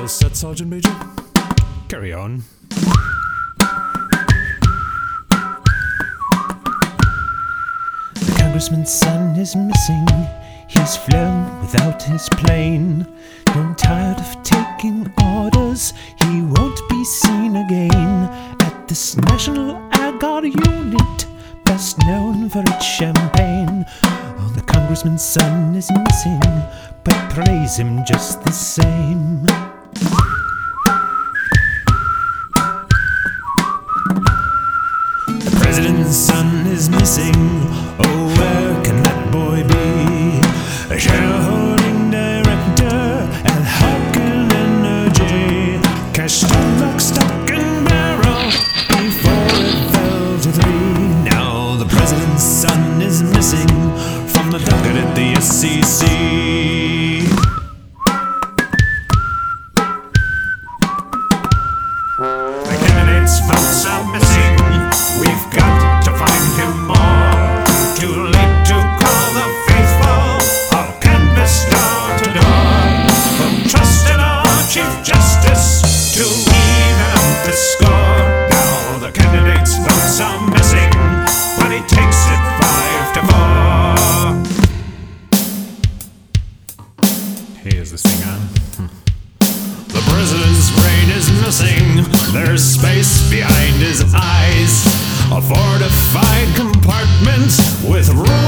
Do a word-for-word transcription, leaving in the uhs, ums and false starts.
All set, Sergeant Major? Carry on. The congressman's son is missing. He's flown without his plane. Grown tired of taking orders, he won't be seen again. At this National Guard unit, best known for its champagne. Oh, the congressman's son is missing, but praise him just the same. The president's son is missing. Oh, where can that boy be? A shareholding director at Hawken Energy. Cashed in lock, stock, and barrel before it fell to three. Now the president's son is missing from the docket at the S E C. The candidate's votes are missing. We've got to find him more. Too late to call the faithful. All canvass door to door. From trust in our Chief Justice to even up the score. Now the candidate's votes are missing, but he takes it five to four. Here's the singer. The president's brain is missing. There's space behind his eyes. A fortified compartment with room